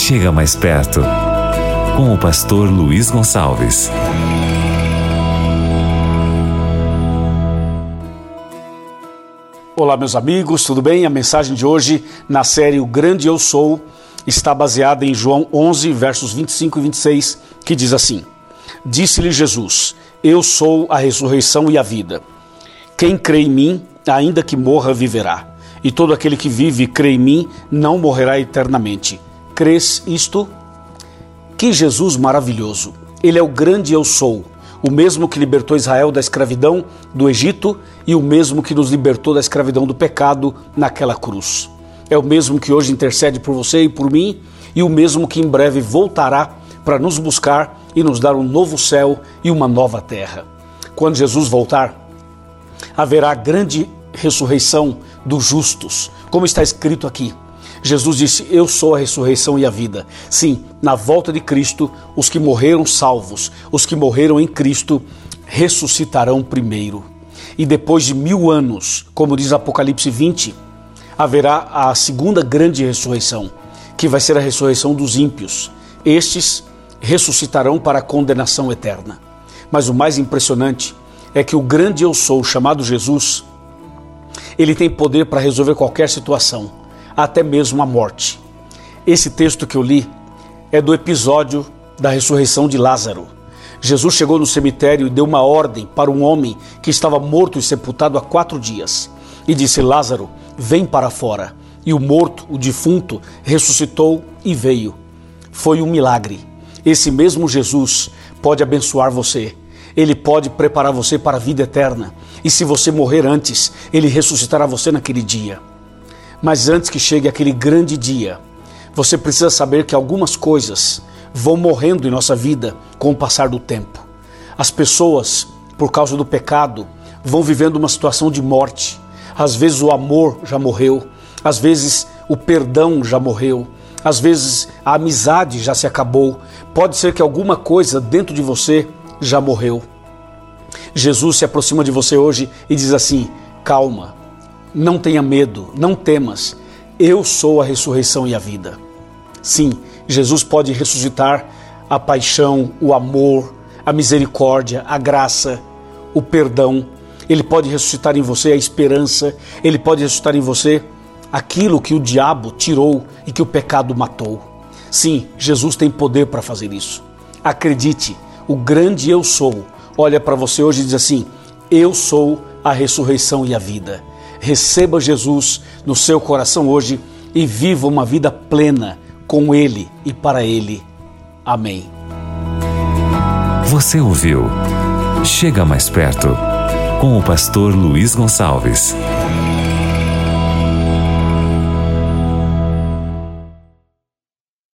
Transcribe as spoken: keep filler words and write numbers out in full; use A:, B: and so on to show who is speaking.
A: Chega mais perto, com o pastor Luiz Gonçalves.
B: Olá, meus amigos, tudo bem? A mensagem de hoje, na série O Grande Eu Sou, está baseada em João onze, versos vinte e cinco e vinte e seis, que diz assim: Disse-lhe Jesus: Eu sou a ressurreição e a vida. Quem crê em mim, ainda que morra, viverá. E todo aquele que vive e crê em mim, não morrerá eternamente. Crês isto? Que Jesus maravilhoso! Ele é o grande Eu Sou, o mesmo que libertou Israel da escravidão do Egito e o mesmo que nos libertou da escravidão do pecado naquela cruz. É o mesmo que hoje intercede por você e por mim, e o mesmo que em breve voltará para nos buscar e nos dar um novo céu e uma nova terra. Quando Jesus voltar, haverá grande ressurreição dos justos, como está escrito aqui. Jesus disse: Eu sou a ressurreição e a vida. Sim, na volta de Cristo, os que morreram salvos, os que morreram em Cristo, ressuscitarão primeiro. E depois de mil anos, como diz Apocalipse vinte, haverá a segunda grande ressurreição, que vai ser a ressurreição dos ímpios. Estes ressuscitarão para a condenação eterna. Mas o mais impressionante é que o grande Eu Sou, chamado Jesus, ele tem poder para resolver qualquer situação, até mesmo a morte. Esse texto que eu li é do episódio da ressurreição de Lázaro. Jesus chegou no cemitério e deu uma ordem para um homem que estava morto e sepultado há quatro dias. E disse: Lázaro, vem para fora. E o morto, o defunto, ressuscitou e veio. Foi um milagre. Esse mesmo Jesus pode abençoar você. Ele pode preparar você para a vida eterna. E se você morrer antes, Ele ressuscitará você naquele dia. Mas antes que chegue aquele grande dia, você precisa saber que algumas coisas vão morrendo em nossa vida com o passar do tempo. As pessoas, por causa do pecado, vão vivendo uma situação de morte. Às vezes o amor já morreu, às vezes o perdão já morreu, às vezes a amizade já se acabou. Pode ser que alguma coisa dentro de você já morreu. Jesus se aproxima de você hoje e diz assim: calma, não tenha medo, não temas, eu sou a ressurreição e a vida. Sim, Jesus pode ressuscitar a paixão, o amor, a misericórdia, a graça, o perdão. Ele pode ressuscitar em você a esperança, Ele pode ressuscitar em você aquilo que o diabo tirou e que o pecado matou. Sim, Jesus tem poder para fazer isso. Acredite, o grande Eu Sou olha para você hoje e diz assim: eu sou a ressurreição e a vida. Receba Jesus no seu coração hoje e viva uma vida plena com Ele e para Ele. Amém.
A: Você ouviu Chega Mais Perto, com o pastor Luiz Gonçalves.